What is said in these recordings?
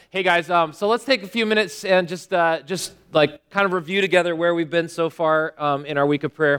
Hey guys, so let's take a few minutes and just like kind of review together where we've been so far in our week of prayer.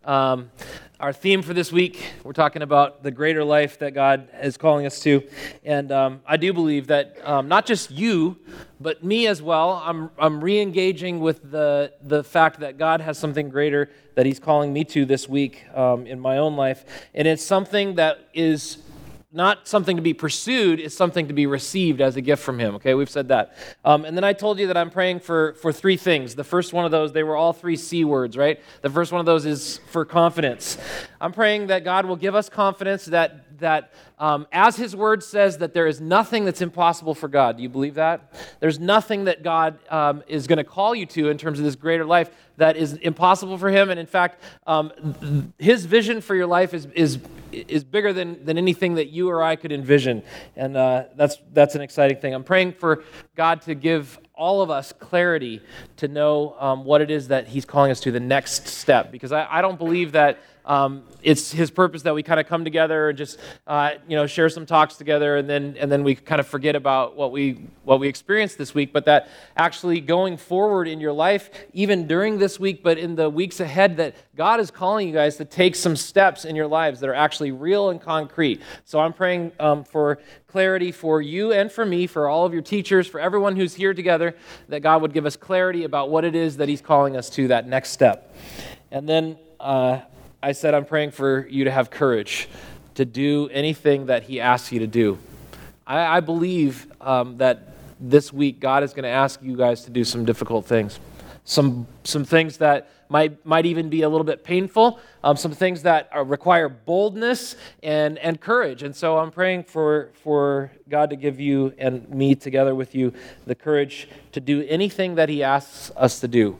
Our theme for this week, we're talking about the greater life that God is calling us to, and I do believe that not just you, but me as well. I'm re-engaging with the fact that God has something greater that He's calling me to this week in my own life, and it's something that is not something to be pursued, it's something to be received as a gift from Him. Okay, we've said that. And then I told you that I'm praying for three things. The first one of those, they were all three C words, right? The first one of those is for confidence. I'm praying that God will give us confidence that as His Word says, that there is nothing that's impossible for God. Do you believe that? There's nothing that God is going to call you to in terms of this greater life that is impossible for Him. And in fact, His vision for your life is bigger than anything that you or I could envision. And that's an exciting thing. I'm praying for God to give all of us clarity to know what it is that He's calling us to, the next step. Because I don't believe that it's His purpose that we kind of come together and just share some talks together, and then we kind of forget about what we experienced this week. But that actually going forward in your life, even during this week, but in the weeks ahead, that God is calling you guys to take some steps in your lives that are actually real and concrete. So I'm praying for clarity for you and for me, for all of your teachers, for everyone who's here together, that God would give us clarity about what it is that He's calling us to, that next step. And then I said I'm praying for you to have courage to do anything that He asks you to do. I believe that this week God is going to ask you guys to do some difficult things, some things that might even be a little bit painful, some things that require boldness and courage. And so I'm praying for God to give you and me together with you the courage to do anything that He asks us to do.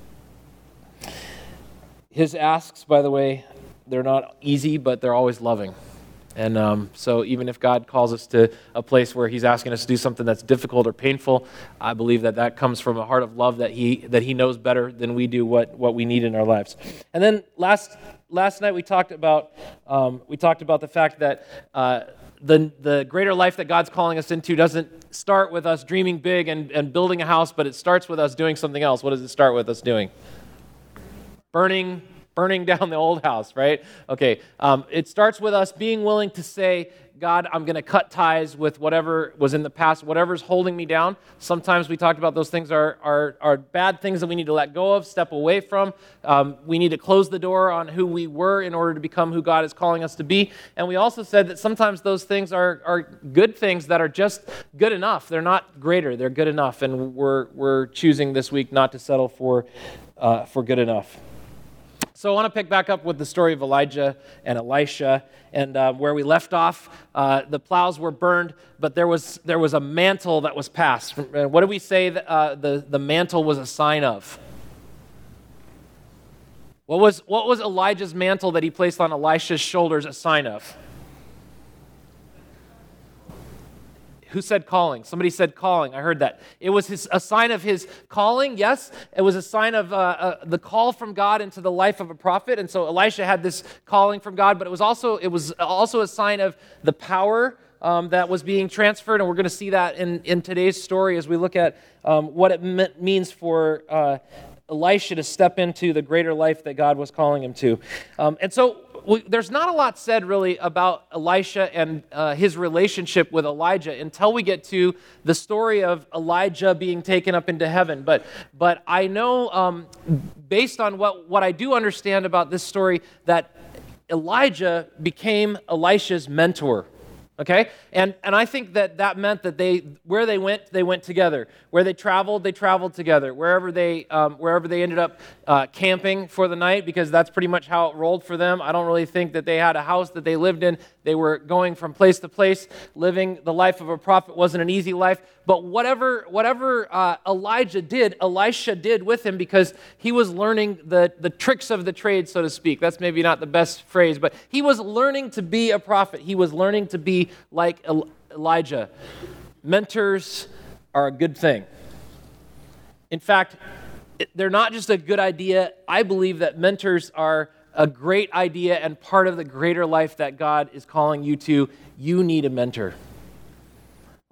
His asks, by the way, they're not easy, but they're always loving. And so even if God calls us to a place where He's asking us to do something that's difficult or painful, I believe that comes from a heart of love that He knows better than we do what we need in our lives. And then last night we talked about the fact that the greater life that God's calling us into doesn't start with us dreaming big and building a house, but it starts with us doing something else. What does it start with us doing? Burning down the old house, right? Okay, it starts with us being willing to say, God, I'm going to cut ties with whatever was in the past, whatever's holding me down. Sometimes we talked about those things are bad things that we need to let go of, step away from. We need to close the door on who we were in order to become who God is calling us to be. And we also said that sometimes those things are good things that are just good enough. They're not greater, they're good enough. And we're choosing this week not to settle for good enough. So I want to pick back up with the story of Elijah and Elisha, and where we left off, the plows were burned, but there was a mantle that was passed. What did we say that the mantle was a sign of? What was Elijah's mantle that he placed on Elisha's shoulders a sign of? Who said calling? Somebody said calling. I heard that. It was a sign of his calling, yes. It was a sign of the call from God into the life of a prophet. And so Elisha had this calling from God, but it was also a sign of the power that was being transferred. And we're going to see that in today's story as we look at what it means for Elisha to step into the greater life that God was calling him to. And so there's not a lot said really about Elisha and his relationship with Elijah until we get to the story of Elijah being taken up into heaven. But I know, based on what I do understand about this story, that Elijah became Elisha's mentor. Okay, and I think that meant that where they went together. Where they traveled together. Wherever they ended up camping for the night, because that's pretty much how it rolled for them. I don't really think that they had a house that they lived in. They were going from place to place. Living the life of a prophet wasn't an easy life. But whatever Elijah did, Elisha did with him, because he was learning the tricks of the trade, so to speak. That's maybe not the best phrase, but he was learning to be a prophet. He was learning to be like Elijah. Mentors are a good thing. In fact, they're not just a good idea. I believe that mentors are a great idea and part of the greater life that God is calling you to. You need a mentor.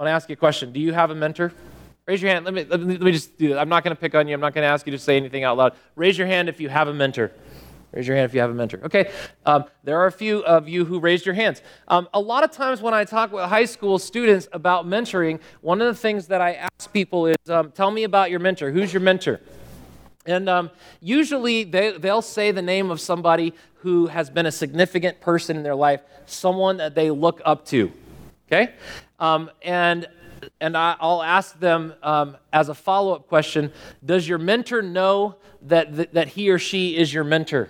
want to ask you a question. Do you have a mentor? Raise your hand. Let me just do that. I'm not going to pick on you. I'm not going to ask you to say anything out loud. Raise your hand if you have a mentor. Raise your hand if you have a mentor. Okay, there are a few of you who raised your hands. A lot of times when I talk with high school students about mentoring, one of the things that I ask people is, tell me about your mentor. Who's your mentor? And usually they'll say the name of somebody who has been a significant person in their life, someone that they look up to, okay? And I'll ask them as a follow-up question, does your mentor know that he or she is your mentor?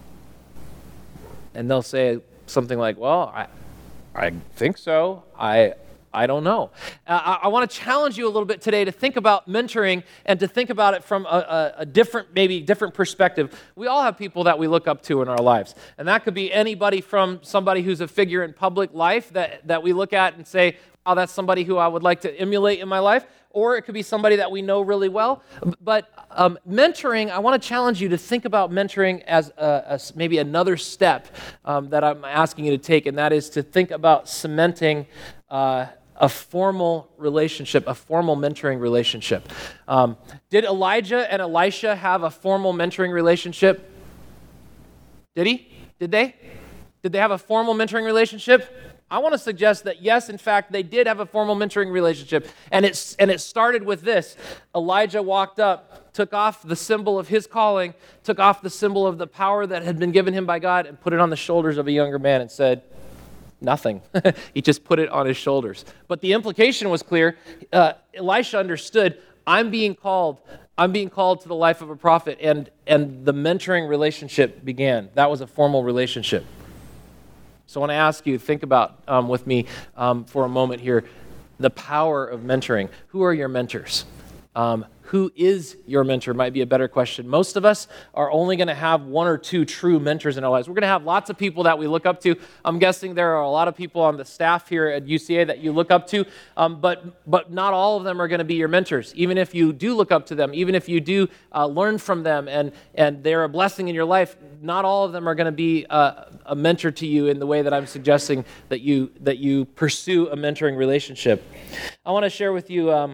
And they'll say something like, well, I think so. I don't know. I want to challenge you a little bit today to think about mentoring and to think about it from a different perspective. We all have people that we look up to in our lives. And that could be anybody from somebody who's a figure in public life that we look at and say, wow, that's somebody who I would like to emulate in my life. Or it could be somebody that we know really well. But mentoring, I want to challenge you to think about mentoring as maybe another step that I'm asking you to take, and that is to think about cementing a formal relationship, a formal mentoring relationship. Did Elijah and Elisha have a formal mentoring relationship? Did he? Did they? Did they have a formal mentoring relationship? I want to suggest that yes, in fact, they did have a formal mentoring relationship, and it started with this. Elijah walked up, took off the symbol of his calling, took off the symbol of the power that had been given him by God, and put it on the shoulders of a younger man and said, nothing. He just put it on his shoulders. But the implication was clear. Elisha understood, I'm being called to the life of a prophet, and the mentoring relationship began. That was a formal relationship. So I want to ask you, think about with me for a moment here, the power of mentoring. Who are your mentors? Who is your mentor might be a better question. Most of us are only going to have one or two true mentors in our lives. We're going to have lots of people that we look up to. I'm guessing there are a lot of people on the staff here at UCA that you look up to, but not all of them are going to be your mentors. Even if you do look up to them, even if you do learn from them and they're a blessing in your life, not all of them are going to be a mentor to you in the way that I'm suggesting that you pursue a mentoring relationship. I want to share with you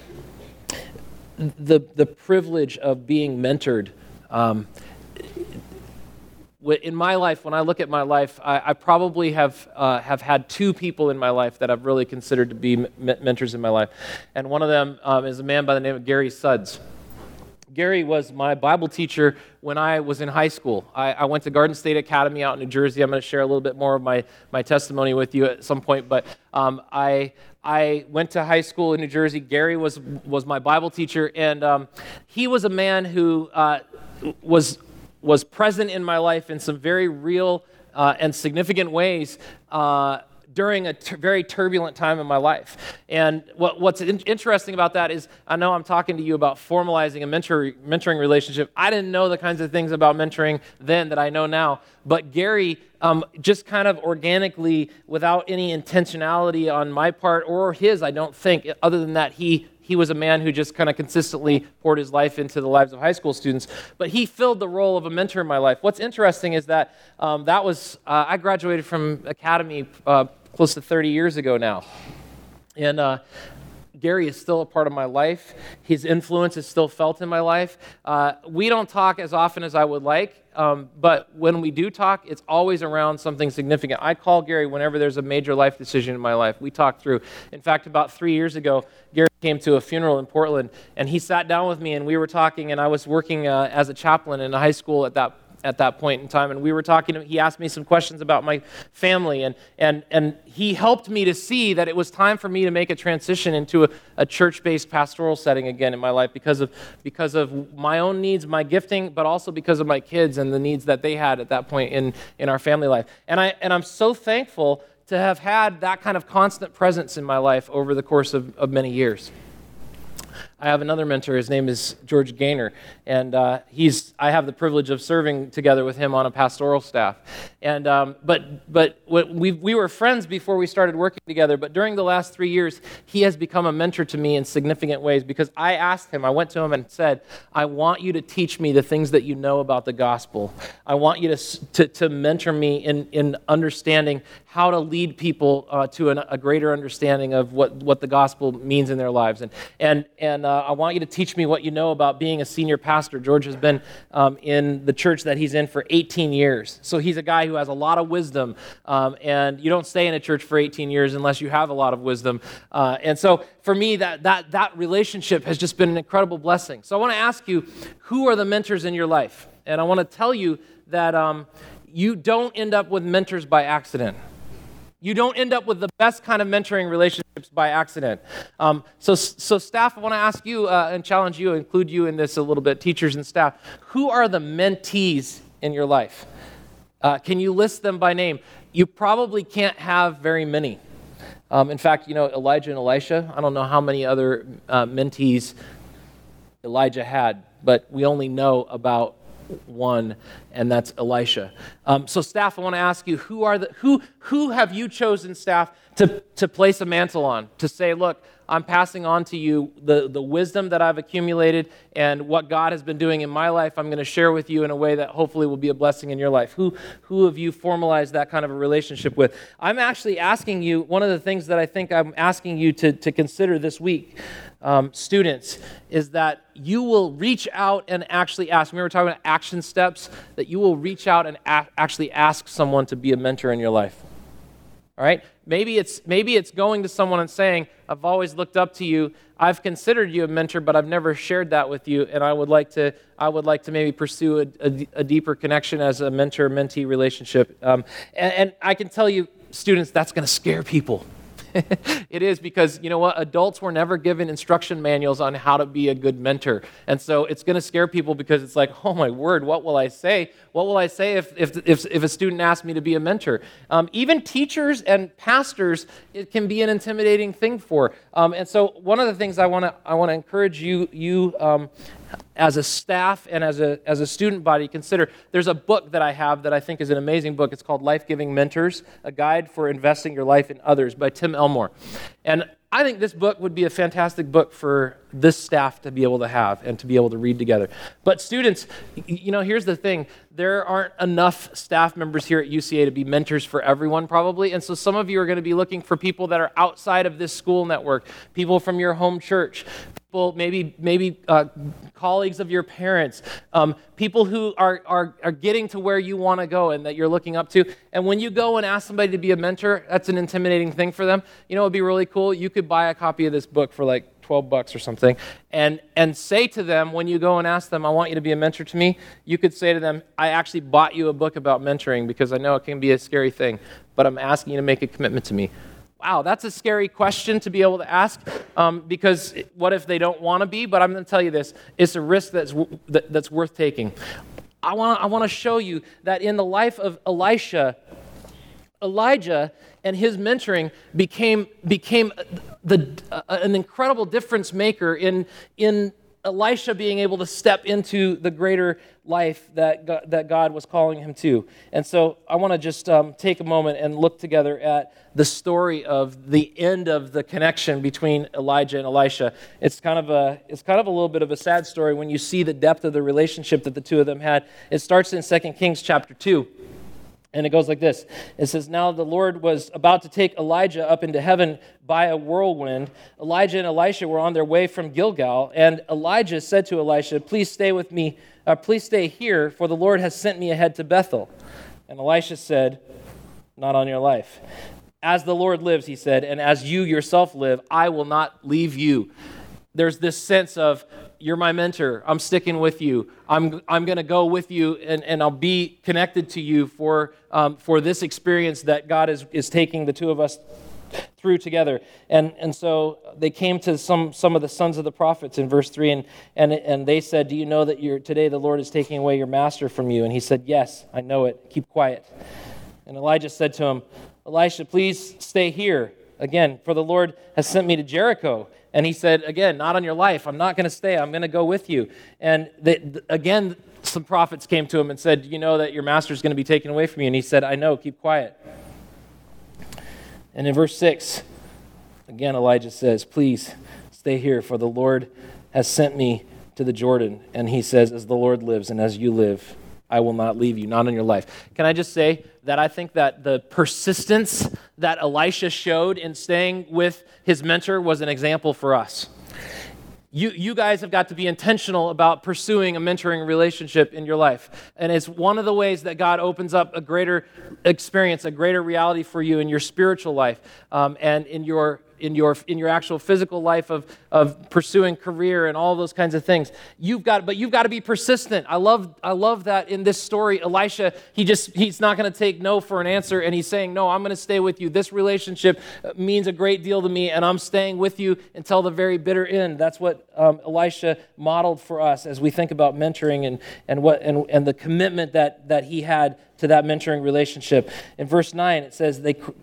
the privilege of being mentored. In my life, when I look at my life, I probably have had two people in my life that I've really considered to be mentors in my life. And one of them is a man by the name of Gary Sudds. Gary was my Bible teacher when I was in high school. I went to Garden State Academy out in New Jersey. I'm going to share a little bit more of my testimony with you at some point, but I went to high school in New Jersey. Gary was my Bible teacher, and he was a man who was present in my life in some very real and significant ways during a very turbulent time in my life. And what's interesting about that is, I know I'm talking to you about formalizing a mentoring relationship. I didn't know the kinds of things about mentoring then that I know now, but Gary just kind of organically, without any intentionality on my part or his, I don't think, other than that he was a man who just kind of consistently poured his life into the lives of high school students, but he filled the role of a mentor in my life. What's interesting is that I graduated from Academy close to 30 years ago now, and Gary is still a part of my life. His influence is still felt in my life. We don't talk as often as I would like, but when we do talk, it's always around something significant. I call Gary whenever there's a major life decision in my life. We talk through. In fact, about 3 years ago, Gary came to a funeral in Portland, and he sat down with me, and we were talking, and I was working as a chaplain in a high school at that point in time, and we were talking. He asked me some questions about my family, and he helped me to see that it was time for me to make a transition into a church-based pastoral setting again in my life because of my own needs, my gifting, but also because of my kids and the needs that they had at that point in our family life. And I'm so thankful to have had that kind of constant presence in my life over the course of many years. I have another mentor. His name is George Gaynor, and I have the privilege of serving together with him on a pastoral staff. And we were friends before we started working together, but during the last 3 years, he has become a mentor to me in significant ways because I went to him and said, I want you to teach me the things that you know about the gospel. I want you to mentor me in understanding how to lead people to a greater understanding of what the gospel means in their lives. And I want you to teach me what you know about being a senior pastor. George has been in the church that he's in for 18 years. So he's a guy who has a lot of wisdom, and you don't stay in a church for 18 years unless you have a lot of wisdom. And so for me, that relationship has just been an incredible blessing. So I want to ask you, who are the mentors in your life? And I want to tell you that you don't end up with mentors by accident. You don't end up with the best kind of mentoring relationships by accident. So staff, I want to ask you and challenge you, include you in this a little bit, teachers and staff. Who are the mentees in your life? Can you list them by name? You probably can't have very many. In fact, Elijah and Elisha, I don't know how many other mentees Elijah had, but we only know about one, and that's Elisha. So staff, I want to ask you, who have you chosen, staff, to place a mantle on, to say, look, I'm passing on to you the wisdom that I've accumulated and what God has been doing in my life. I'm going to share with you in a way that hopefully will be a blessing in your life. Who have you formalized that kind of a relationship with? I'm actually asking you, one of the things that I think I'm asking you to consider this week, students, is that you will reach out and actually ask. We were talking about action steps, that you will reach out and actually ask someone to be a mentor in your life. All right? Maybe it's going to someone and saying, I've always looked up to you. I've considered you a mentor, but I've never shared that with you, and I would like to maybe pursue a deeper connection as a mentor-mentee relationship. And I can tell you, students, that's going to scare people. It is, because you know what? Adults were never given instruction manuals on how to be a good mentor. And so it's going to scare people because it's like, oh my word, what will I say? What will I say if a student asks me to be a mentor? Even teachers and pastors, it can be an intimidating thing for. And so one of the things I want to encourage you as a staff and as a student body, consider. There's a book that I have that I think is an amazing book. It's called Life-Giving Mentors, A Guide for Investing Your Life in Others by Tim Elmore. And I think this book would be a fantastic book for this staff to be able to have and to be able to read together. But students, here's the thing. There aren't enough staff members here at UCA to be mentors for everyone probably. And so some of you are going to be looking for people that are outside of this school network, people from your home church, people maybe colleagues of your parents, people who are getting to where you want to go and that you're looking up to. And when you go and ask somebody to be a mentor, that's an intimidating thing for them. You know what would be really cool? You could buy a copy of this book for like $12 or something, and say to them, when you go and ask them, I want you to be a mentor to me, you could say to them, I actually bought you a book about mentoring because I know it can be a scary thing, but I'm asking you to make a commitment to me. Wow, that's a scary question to be able to ask, because what if they don't want to be? But I'm going to tell you this, it's a risk that's worth taking. I want to show you that in the life of Elijah and his mentoring became an incredible difference maker in Elisha being able to step into the greater life that God was calling him to. And so I want to just take a moment and look together at the story of the end of the connection between Elijah and Elisha. It's kind of a little bit of a sad story when you see the depth of the relationship that the two of them had. It starts in 2 Kings chapter 2. And it goes like this. It says, now the Lord was about to take Elijah up into heaven by a whirlwind. Elijah and Elisha were on their way from Gilgal, and Elijah said to Elisha, please stay here, for the Lord has sent me ahead to Bethel. And Elisha said, not on your life. As the Lord lives, he said, and as you yourself live, I will not leave you. There's this sense of, you're my mentor. I'm sticking with you. I'm going to go with you, and I'll be connected to you for this experience that God is taking the two of us through together. And so they came to some of the sons of the prophets in verse 3, and they said, do you know that today the Lord is taking away your master from you? And he said, yes, I know it. Keep quiet. And Elijah said to him, Elisha, please stay here. Again, for the Lord has sent me to Jericho. And he said, again, not on your life. I'm not going to stay. I'm going to go with you. And again, some prophets came to him and said, you know that your master's going to be taken away from you. And he said, I know, keep quiet. And in verse 6, again, Elijah says, please stay here, for the Lord has sent me to the Jordan. And he says, as the Lord lives and as you live, I will not leave you, not on your life. Can I just say that I think that the persistence that Elisha showed in staying with his mentor was an example for us. You guys have got to be intentional about pursuing a mentoring relationship in your life. And it's one of the ways that God opens up a greater experience, a greater reality for you in your spiritual life, and in your actual physical life of pursuing career and all those kinds of things. But you've got to be persistent. I love that in this story, Elisha, he's not going to take no for an answer, and he's saying, no, I'm going to stay with you. This relationship means a great deal to me, and I'm staying with you until the very bitter end. That's what Elisha modeled for us as we think about mentoring and the commitment that he had to that mentoring relationship. In verse 9, it says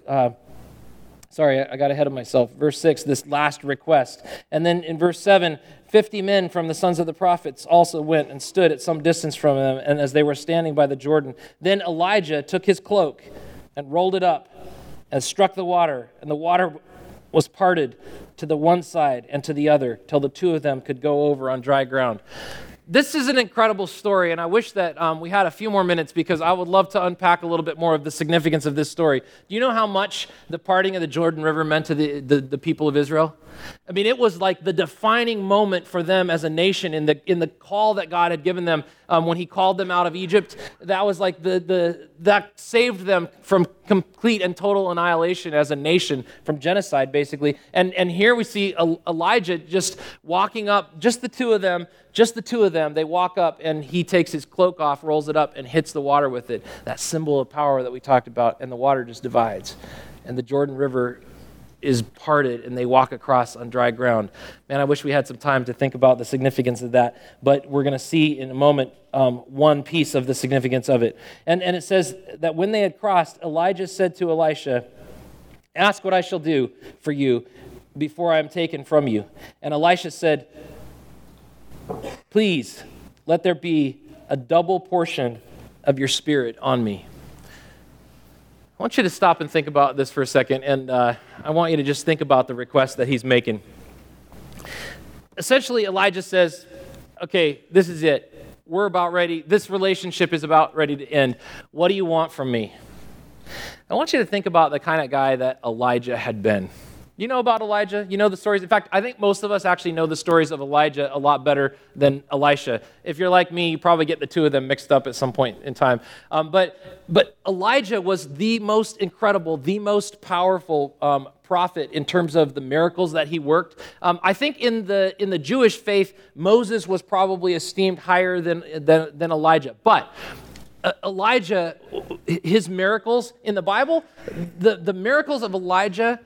Sorry, I got ahead of myself. Verse 6, this last request. And then in verse 7, 50 men from the sons of the prophets also went and stood at some distance from them, and as they were standing by the Jordan. Then Elijah took his cloak and rolled it up and struck the water, and the water was parted to the one side and to the other, till the two of them could go over on dry ground. This is an incredible story, and I wish that we had a few more minutes because I would love to unpack a little bit more of the significance of this story. Do you know how much the parting of the Jordan River meant to the people of Israel? I mean, it was like the defining moment for them as a nation in the call that God had given them when He called them out of Egypt. That was like that saved them from complete and total annihilation as a nation, from genocide, basically. And here we see Elijah just walking up, just the two of them. They walk up, and he takes his cloak off, rolls it up, and hits the water with it. That symbol of power that we talked about, and the water just divides. And the Jordan River is parted, and they walk across on dry ground. Man, I wish we had some time to think about the significance of that, but we're going to see in a moment one piece of the significance of it. And it says that when they had crossed, Elijah said to Elisha, "Ask what I shall do for you before I am taken from you." And Elisha said, "Please, let there be a double portion of your spirit on me." I want you to stop and think about this for a second, and I want you to just think about the request that he's making. Essentially, Elijah says, okay, this is it. We're about ready. This relationship is about ready to end. What do you want from me? I want you to think about the kind of guy that Elijah had been. You know about Elijah? You know the stories? In fact, I think most of us actually know the stories of Elijah a lot better than Elisha. If you're like me, you probably get the two of them mixed up at some point in time. But Elijah was the most incredible, the most powerful prophet in terms of the miracles that he worked. I think in the Jewish faith, Moses was probably esteemed higher than Elijah. But Elijah, his miracles in the Bible, the miracles of Elijah,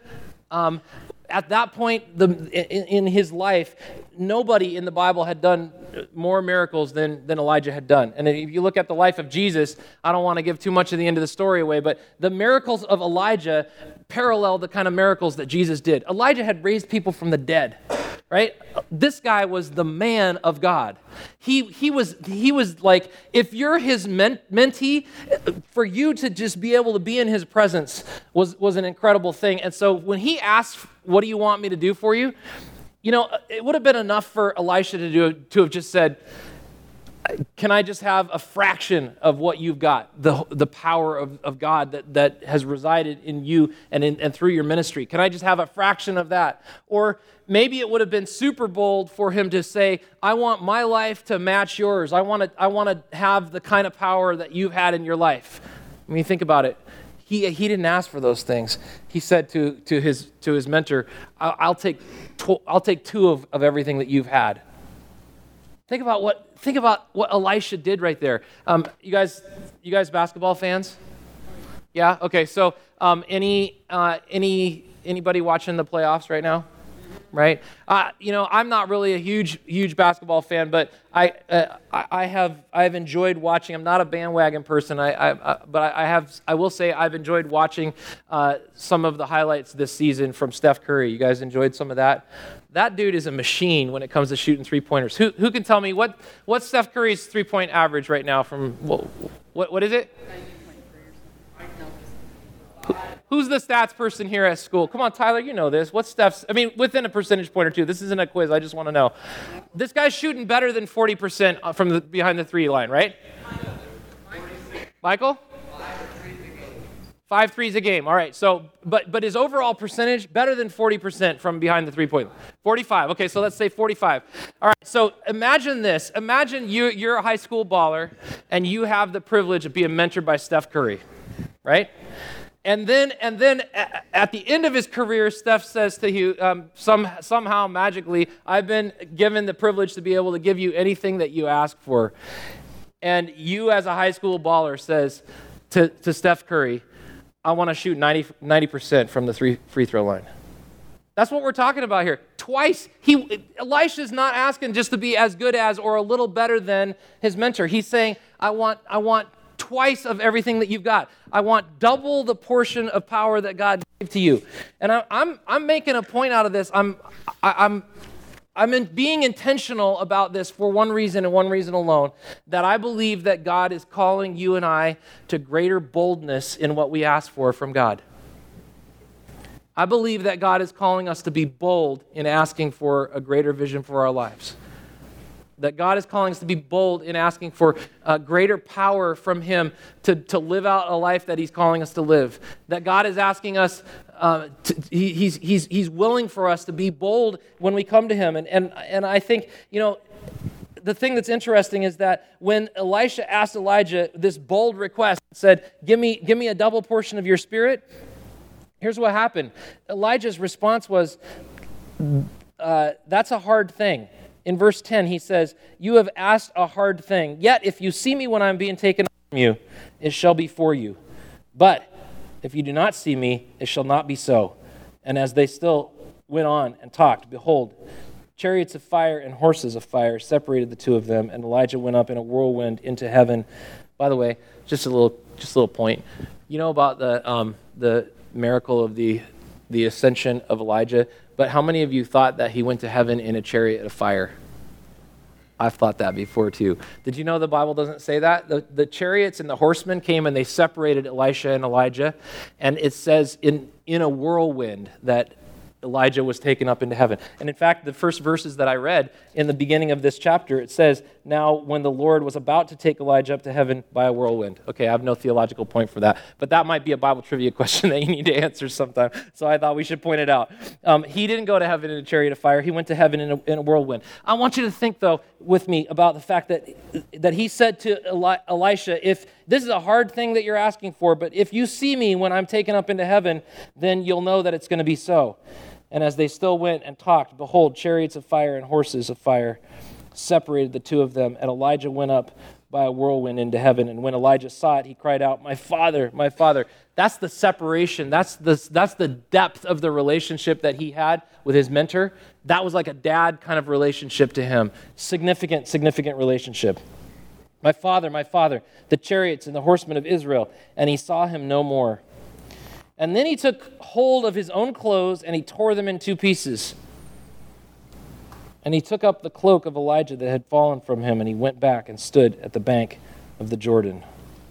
at that point in his life, nobody in the Bible had done more miracles than Elijah had done. And if you look at the life of Jesus, I don't want to give too much of the end of the story away, but the miracles of Elijah parallel the kind of miracles that Jesus did. Elijah had raised people from the dead, right? This guy was the man of God. He was like, if you're his mentee, for you to just be able to be in his presence was an incredible thing. And so when he asked, "What do you want me to do for you?" You know, it would have been enough for Elisha to have just said, "Can I just have a fraction of what you've got, the power of God that has resided in you and through your ministry? Can I just have a fraction of that?" Or maybe it would have been super bold for him to say, "I want my life to match yours. I want to have the kind of power that you've had in your life." I mean, think about it. He didn't ask for those things. He said to his mentor, "I'll take two of everything that you've had." Think about what Elisha did right there. You guys basketball fans? Yeah. Okay. So anybody watching the playoffs right now? right? I'm not really a huge basketball fan, but I've enjoyed watching. I'm not a bandwagon person, but I will say I've enjoyed watching some of the highlights this season from Steph Curry. You guys enjoyed some of that? That dude is a machine when it comes to shooting three-pointers. Who can tell me what's Steph Curry's three-point average right now from what is it? Who's the stats person here at school? Come on, Tyler, you know this. What's Steph's? Within a percentage point or two. This isn't a quiz. I just want to know. This guy's shooting better than 40% from behind the three line, right? Michael? 5 threes a game. All right. So, but his overall percentage better than 40% from behind the 3-point line. 45. Okay, so let's say 45. All right. So imagine this. Imagine you're a high school baller, and you have the privilege of being mentored by Steph Curry, right? And then at the end of his career, Steph says to you, somehow magically, I've been given the privilege to be able to give you anything that you ask for. And you as a high school baller says to Steph Curry, I want to shoot 90% from the free throw line. That's what we're talking about here. Twice, Elisha's not asking just to be as good as or a little better than his mentor. He's saying, I want twice of everything that you've got. I want double the portion of power that God gave to you. And I'm making a point out of this. I'm being intentional about this for one reason and one reason alone, that I believe that God is calling you and I to greater boldness in what we ask for from God. I believe that God is calling us to be bold in asking for a greater vision for our lives. That God is calling us to be bold in asking for greater power from Him to live out a life that He's calling us to live. That God is asking us, He's willing for us to be bold when we come to Him. And I think, the thing that's interesting is that when Elisha asked Elijah this bold request, said, give me a double portion of your spirit, here's what happened. Elijah's response was, that's a hard thing. In verse 10, he says, you have asked a hard thing. Yet, if you see me when I'm being taken from you, it shall be for you. But if you do not see me, it shall not be so. And as they still went on and talked, behold, chariots of fire and horses of fire separated the two of them, and Elijah went up in a whirlwind into heaven. By the way, just a little point. You know about the miracle of the ascension of Elijah? But how many of you thought that he went to heaven in a chariot of fire? I've thought that before too. Did you know the Bible doesn't say that? The chariots and the horsemen came and they separated Elisha and Elijah. And it says in a whirlwind that Elijah was taken up into heaven. And in fact, the first verses that I read in the beginning of this chapter, it says, now when the Lord was about to take Elijah up to heaven by a whirlwind. Okay, I have no theological point for that, but that might be a Bible trivia question that you need to answer sometime. So I thought we should point it out. He didn't go to heaven in a chariot of fire. He went to heaven in a whirlwind. I want you to think, though, with me about the fact that he said to Elisha, if this is a hard thing that you're asking for, but if you see me when I'm taken up into heaven, then you'll know that it's going to be so. And as they still went and talked, behold, chariots of fire and horses of fire separated the two of them. And Elijah went up by a whirlwind into heaven. And when Elijah saw it, he cried out, my father, my father. That's the separation. That's the depth of the relationship that he had with his mentor. That was like a dad kind of relationship to him. Significant relationship. My father, the chariots and the horsemen of Israel. And he saw him no more. And then he took hold of his own clothes and he tore them in two pieces. And he took up the cloak of Elijah that had fallen from him, and he went back and stood at the bank of the Jordan.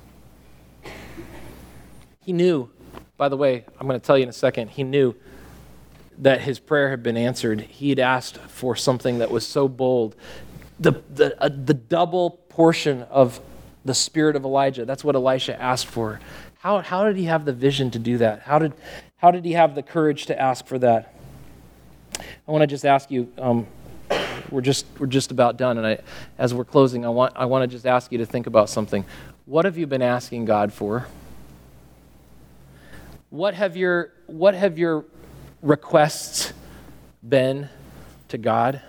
He knew, by the way, I'm going to tell you in a second, he knew that his prayer had been answered. He had asked for something that was so bold. The double portion of the spirit of Elijah. That's what Elisha asked for. How did he have the vision to do that? How did he have the courage to ask for that? I want to just ask you, we're just about done, and as we're closing, I want to just ask you to think about something. What have you been asking God for? What have your requests been to God?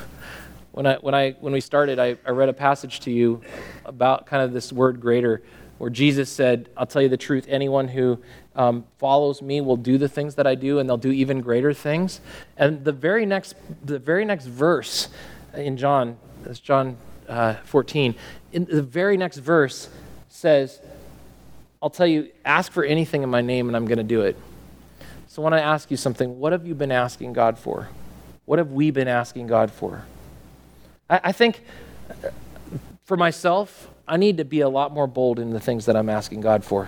When we started, I read a passage to you about kind of this word greater. where Jesus said, I'll tell you the truth, anyone who follows me will do the things that I do, and they'll do even greater things. And the very next verse in John, that's John 14, in the very next verse says, I'll tell you, ask for anything in my name and I'm going to do it. So I want to ask you something. What have you been asking God for? What have we been asking God for? I think for myself, I need to be a lot more bold in the things that I'm asking God for.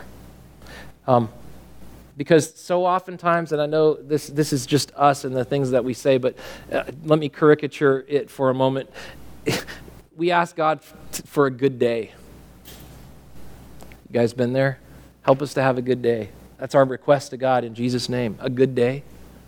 Because so oftentimes, and I know this is just us and the things that we say, but let me caricature it for a moment. We ask God for a good day. You guys been there? Help us to have a good day. That's our request to God in Jesus' name, a good day.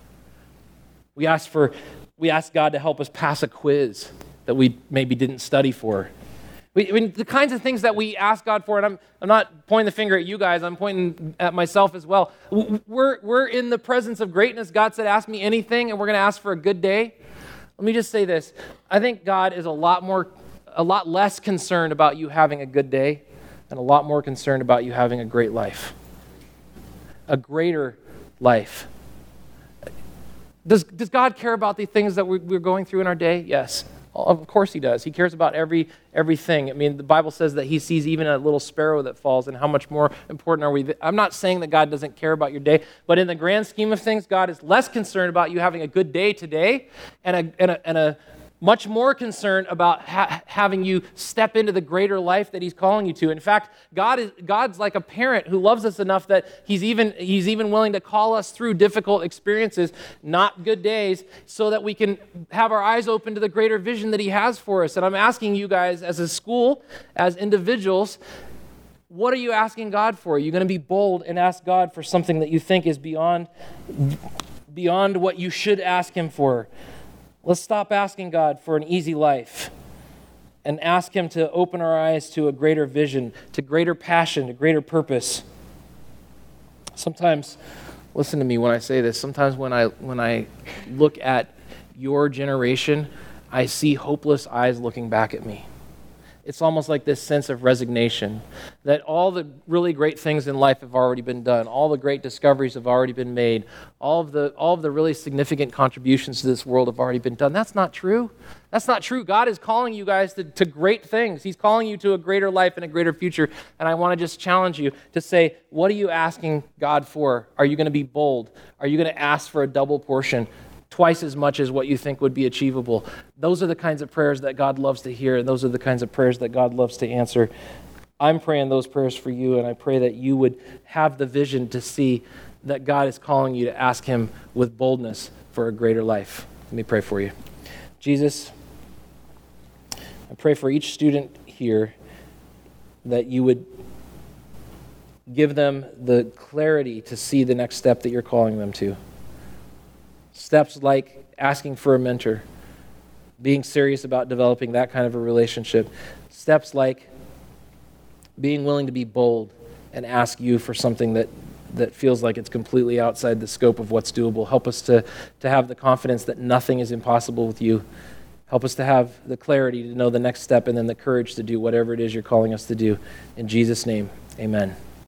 We ask God to help us pass a quiz that we maybe didn't study for. The kinds of things that we ask God for, and I'm not pointing the finger at you guys, I'm pointing at myself as well. We're in the presence of greatness. God said, ask me anything, and we're going to ask for a good day. Let me just say this. I think God is a lot less concerned about you having a good day and a lot more concerned about you having a great life. A greater life. Does God care about the things that we're going through in our day? Yes. Of course he does. He cares about everything. I mean, the Bible says that he sees even a little sparrow that falls, and how much more important are we? I'm not saying that God doesn't care about your day, but in the grand scheme of things, God is less concerned about you having a good day today and a much more concerned about having you step into the greater life that he's calling you to. In fact, God's like a parent who loves us enough that he's even willing to call us through difficult experiences, not good days, so that we can have our eyes open to the greater vision that he has for us. And I'm asking you guys as a school, as individuals, what are you asking God for? Are you going to be bold and ask God for something that you think is beyond what you should ask him for? Let's stop asking God for an easy life and ask him to open our eyes to a greater vision, to greater passion, to greater purpose. Sometimes, listen to me when I say this, sometimes when I look at your generation, I see hopeless eyes looking back at me. It's almost like this sense of resignation that all the really great things in life have already been done. All the great discoveries have already been made. All of the really significant contributions to this world have already been done. That's not true. That's not true. God is calling you guys to great things. He's calling you to a greater life and a greater future. And I want to just challenge you to say, what are you asking God for? Are you going to be bold? Are you going to ask for a double portion? Twice as much as what you think would be achievable. Those are the kinds of prayers that God loves to hear, and those are the kinds of prayers that God loves to answer. I'm praying those prayers for you, and I pray that you would have the vision to see that God is calling you to ask him with boldness for a greater life. Let me pray for you. Jesus, I pray for each student here that you would give them the clarity to see the next step that you're calling them to. Steps like asking for a mentor, being serious about developing that kind of a relationship. Steps like being willing to be bold and ask you for something that feels like it's completely outside the scope of what's doable. Help us to have the confidence that nothing is impossible with you. Help us to have the clarity to know the next step and then the courage to do whatever it is you're calling us to do. In Jesus' name, amen.